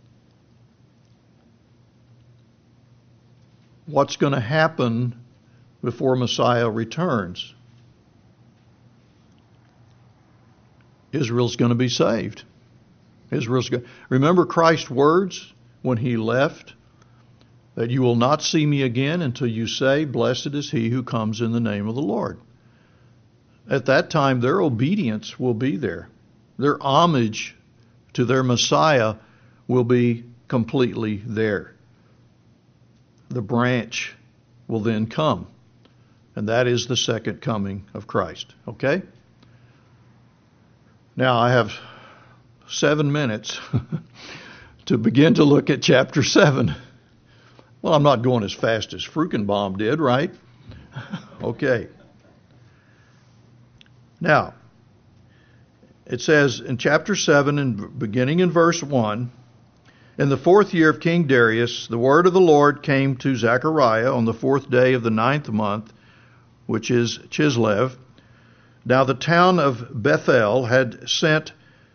What's going to happen before Messiah returns? Israel's going to be saved. Remember Christ's words when he left? That you will not see me again until you say, "Blessed is he who comes in the name of the Lord." At that time, their obedience will be there. Their homage to their Messiah will be completely there. The branch will then come. And that is the second coming of Christ. Okay? Now, I have 7 minutes to begin to look at chapter 7. Well, I'm not going as fast as Frukenbaum did, right? Okay. Now, it says in chapter 7, and beginning in verse 1, "In the 4th year of King Darius, the word of the Lord came to Zechariah on the 4th day of the 9th month, which is Chislev. Now the town of Bethel had sent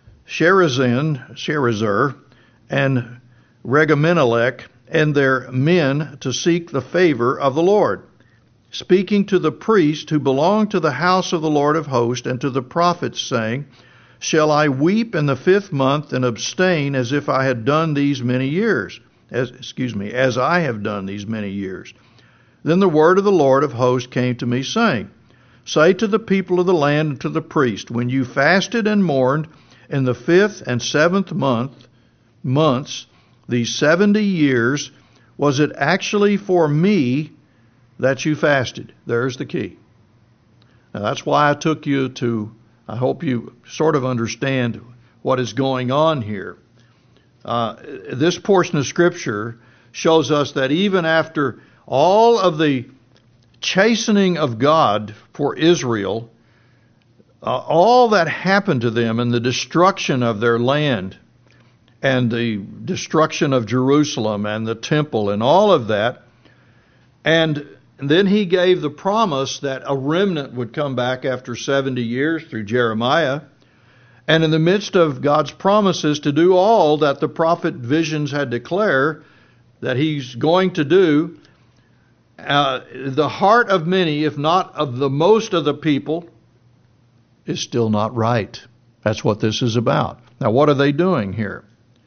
Sherezer, and Regamelech, and their men to seek the favor of the Lord, speaking to the priests who belonged to the house of the Lord of hosts, and to the prophets, saying, Shall I weep in the 5th month and abstain as if I had done these many years? As I have done these many years. Then the word of the Lord of hosts came to me, saying, Say to the people of the land and to the priest, when you fasted and mourned in the 5th and 7th months, these 70 years, was it actually for me that you fasted? There's the key. Now that's why I took you to, I hope you sort of understand what is going on here. This portion of Scripture shows us that even after all of the chastening of God for Israel, all that happened to them and the destruction of their land and the destruction of Jerusalem and the temple and all of that, and then he gave the promise that a remnant would come back after 70 years through Jeremiah. And in the midst of God's promises to do all that the prophet visions had declared that he's going to do, the heart of many, if not of the most of the people, is still not right. That's what this is about. Now, what are they doing here?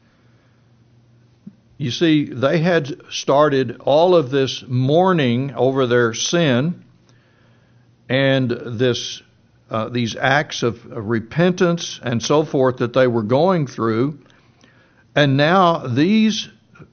You see, they had started all of this mourning over their sin and this these acts of repentance and so forth that they were going through. And now these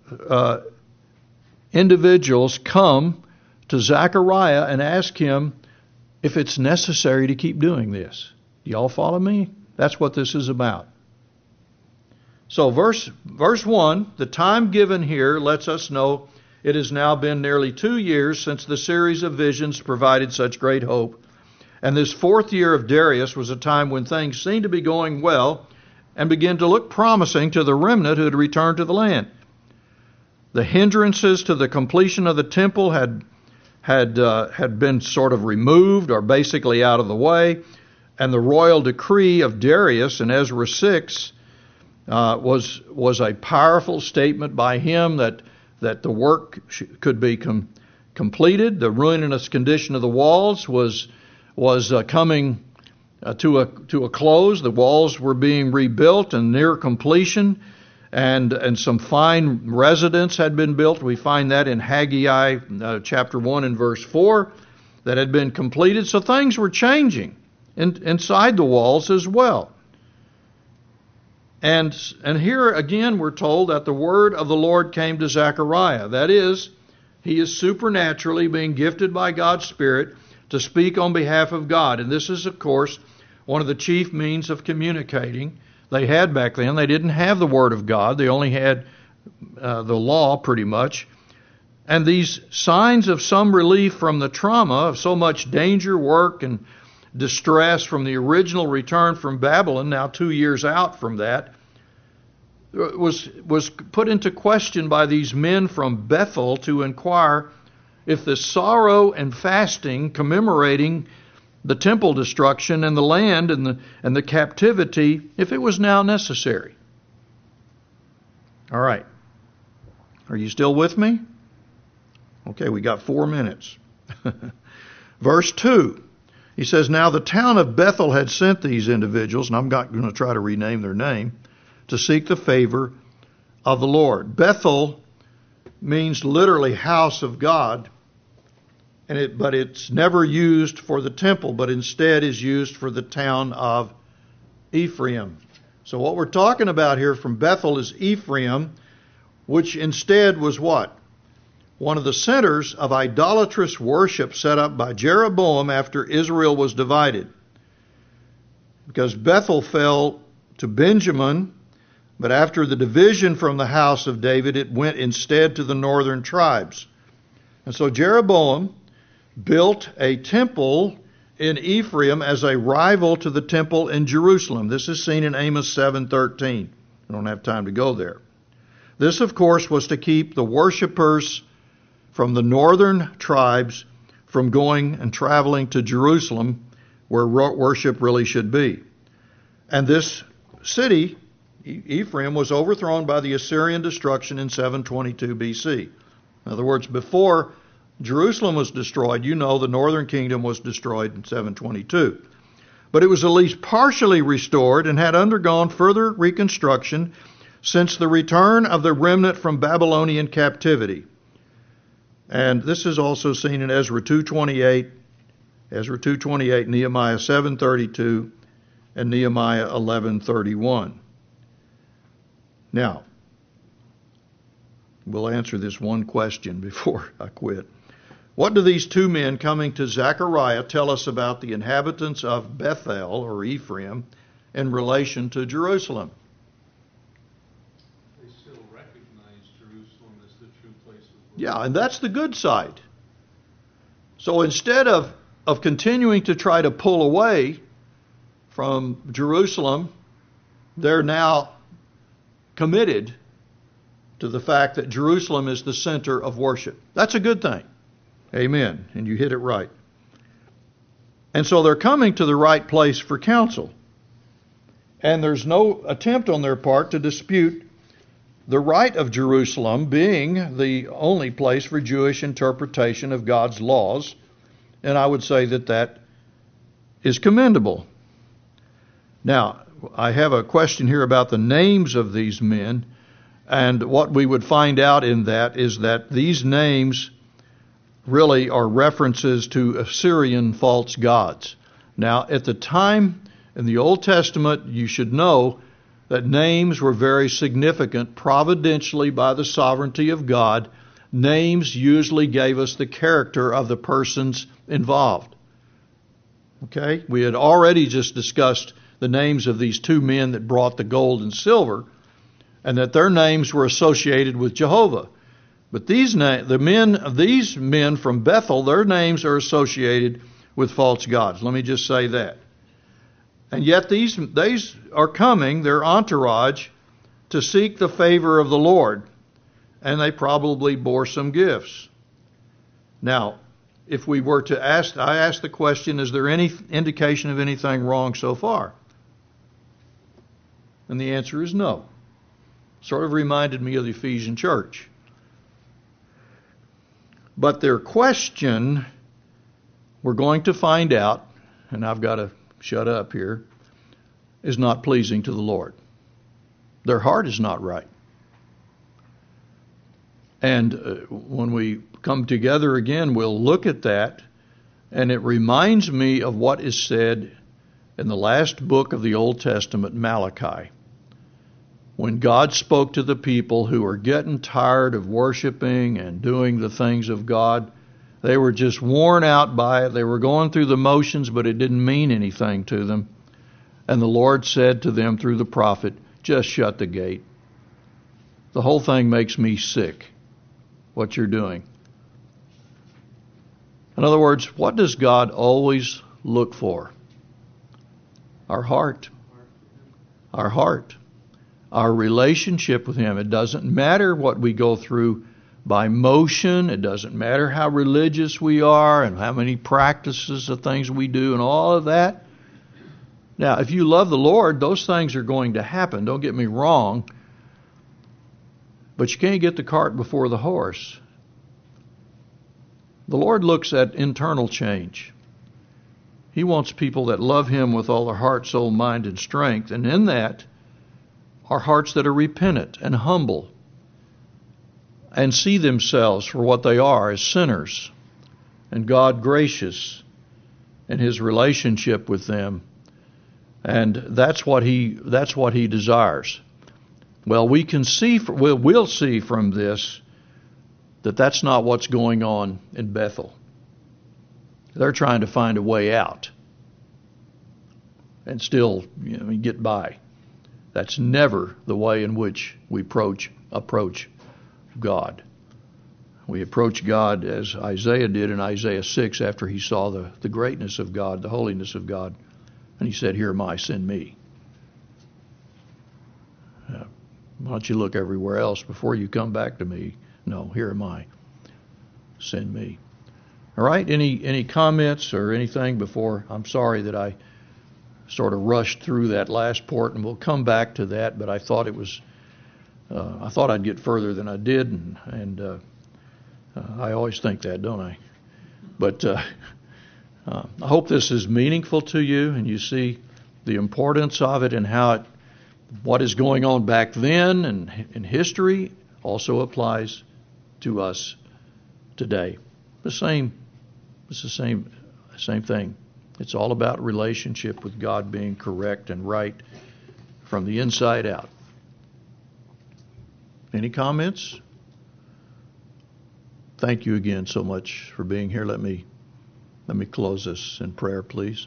individuals come to Zechariah and ask him if it's necessary to keep doing this. Do y'all follow me? That's what this is about. So verse 1, the time given here lets us know it has now been nearly 2 years since the series of visions provided such great hope. And this 4th year of Darius was a time when things seemed to be going well and began to look promising to the remnant who had returned to the land. The hindrances to the completion of the temple had been sort of removed or basically out of the way, and the royal decree of Darius in Ezra 6 was a powerful statement by him that the work could be completed. The ruinous condition of the walls was coming to a close. The walls were being rebuilt and near completion, and some fine residence had been built. We find that in Haggai chapter 1 and verse 4 that had been completed. So things were changing inside the walls as well. And here again we're told that the word of the Lord came to Zechariah. That is, he is supernaturally being gifted by God's Spirit to speak on behalf of God. And this is, of course, one of the chief means of communicating they had back then. They didn't have the Word of God. They only had the law, pretty much. And these signs of some relief from the trauma of so much danger, work, and distress from the original return from Babylon, now 2 years out from that, was put into question by these men from Bethel to inquire if the sorrow and fasting commemorating the temple destruction and the land and the captivity, if it was now necessary. All right. Are you still with me? Okay, we got 4 minutes. Verse 2. He says, now the town of Bethel had sent these individuals, and I'm not going to try to rename their name, to seek the favor of the Lord. Bethel means literally house of God, but it's never used for the temple, but instead is used for the town of Ephraim. So what we're talking about here from Bethel is Ephraim, which instead was what? One of the centers of idolatrous worship set up by Jeroboam after Israel was divided. Because Bethel fell to Benjamin, but after the division from the house of David, it went instead to the northern tribes. And so Jeroboam built a temple in Ephraim as a rival to the temple in Jerusalem. This is seen in Amos 7:13. I don't have time to go there. This, of course, was to keep the worshipers from the northern tribes from going and traveling to Jerusalem, where worship really should be. And this city, Ephraim, was overthrown by the Assyrian destruction in 722 BC. In other words, before Jerusalem was destroyed, the northern kingdom was destroyed in 722. But it was at least partially restored and had undergone further reconstruction since the return of the remnant from Babylonian captivity. And this is also seen in Ezra 2:28, Nehemiah 7:32, and Nehemiah 11:31. Now, we'll answer this one question before I quit. What do these two men coming to Zechariah tell us about the inhabitants of Bethel, or Ephraim, in relation to Jerusalem? They still recognize Jerusalem as the true place of worship. Yeah, and that's the good side. So instead of continuing to try to pull away from Jerusalem, they're now committed to the fact that Jerusalem is the center of worship. That's a good thing. Amen. And you hit it right. And so they're coming to the right place for counsel. And there's no attempt on their part to dispute the right of Jerusalem being the only place for Jewish interpretation of God's laws. And I would say that is commendable. Now, I have a question here about the names of these men. And what we would find out in that is that these names really are references to Assyrian false gods. Now, at the time in the Old Testament, you should know that names were very significant providentially by the sovereignty of God. Names usually gave us the character of the persons involved. Okay? We had already just discussed the names of these two men that brought the gold and silver, and that their names were associated with Jehovah. But these men from Bethel, their names are associated with false gods. Let me just say that. And yet these are coming, their entourage, to seek the favor of the Lord. And they probably bore some gifts. Now, if we were to I ask the question, is there any indication of anything wrong so far? And the answer is no. Sort of reminded me of the Ephesian church. But their question, we're going to find out, and I've got to shut up here, is not pleasing to the Lord. Their heart is not right. And when we come together again, we'll look at that, and it reminds me of what is said in the last book of the Old Testament, Malachi. When God spoke to the people who were getting tired of worshiping and doing the things of God, they were just worn out by it. They were going through the motions, but it didn't mean anything to them. And the Lord said to them through the prophet, just shut the gate. The whole thing makes me sick, what you're doing. In other words, what does God always look for? Our heart. Our heart. Our relationship with Him. It doesn't matter what we go through by motion. It doesn't matter how religious we are and how many practices of things we do and all of that. Now, if you love the Lord, those things are going to happen. Don't get me wrong. But you can't get the cart before the horse. The Lord looks at internal change. He wants people that love Him with all their heart, soul, mind, and strength. And in that are hearts that are repentant and humble and see themselves for what they are as sinners, and God gracious in His relationship with them. And that's what He desires. Well, we'll see from this that that's not what's going on in Bethel. They're trying to find a way out and still get by. That's never the way in which we approach God. We approach God as Isaiah did in Isaiah 6 after he saw the greatness of God, the holiness of God. And he said, here am I, send me. Why don't you look everywhere else before you come back to me? No, here am I, send me. All right, any comments or anything before? I'm sorry that I sort of rushed through that last part, and we'll come back to that, but I thought I thought I'd get further than I did, and I always think that, don't I? But I hope this is meaningful to you, and you see the importance of it and how what is going on back then and in history also applies to us today. It's the same thing. It's all about relationship with God being correct and right from the inside out. Any comments? Thank you again so much for being here. Let me close this in prayer, please.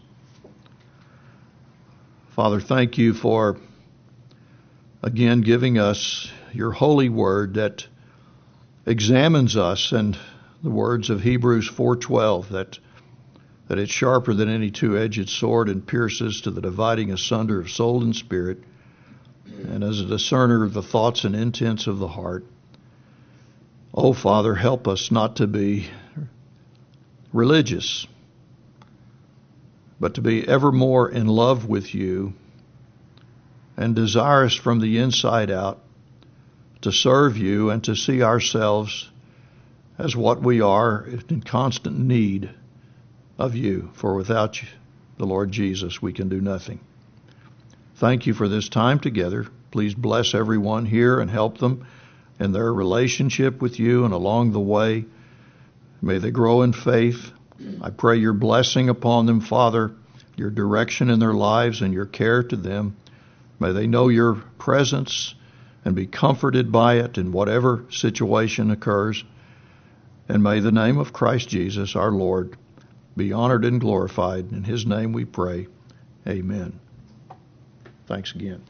Father, thank you for again giving us your holy word that examines us, and the words of Hebrews 4:12 that it's sharper than any two-edged sword and pierces to the dividing asunder of soul and spirit, and as a discerner of the thoughts and intents of the heart. Oh, Father, help us not to be religious, but to be ever more in love with you and desirous from the inside out to serve you and to see ourselves as what we are, in constant need of you. For without you, the Lord Jesus, we can do nothing. Thank you for this time together. Please bless everyone here and help them in their relationship with you, and along the way, may they grow in faith. I pray your blessing upon them, Father, your direction in their lives and your care to them. May they know your presence and be comforted by it in whatever situation occurs. And may the name of Christ Jesus, our Lord, be honored and glorified. In His name we pray. Amen. Thanks again.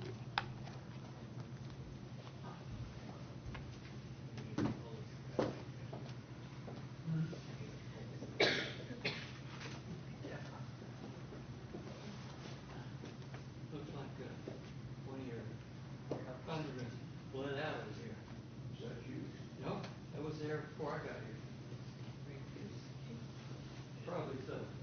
Looks like one of your congressmen, Glenn Allen is here. Is that you? No, that was there before I got here. Probably so.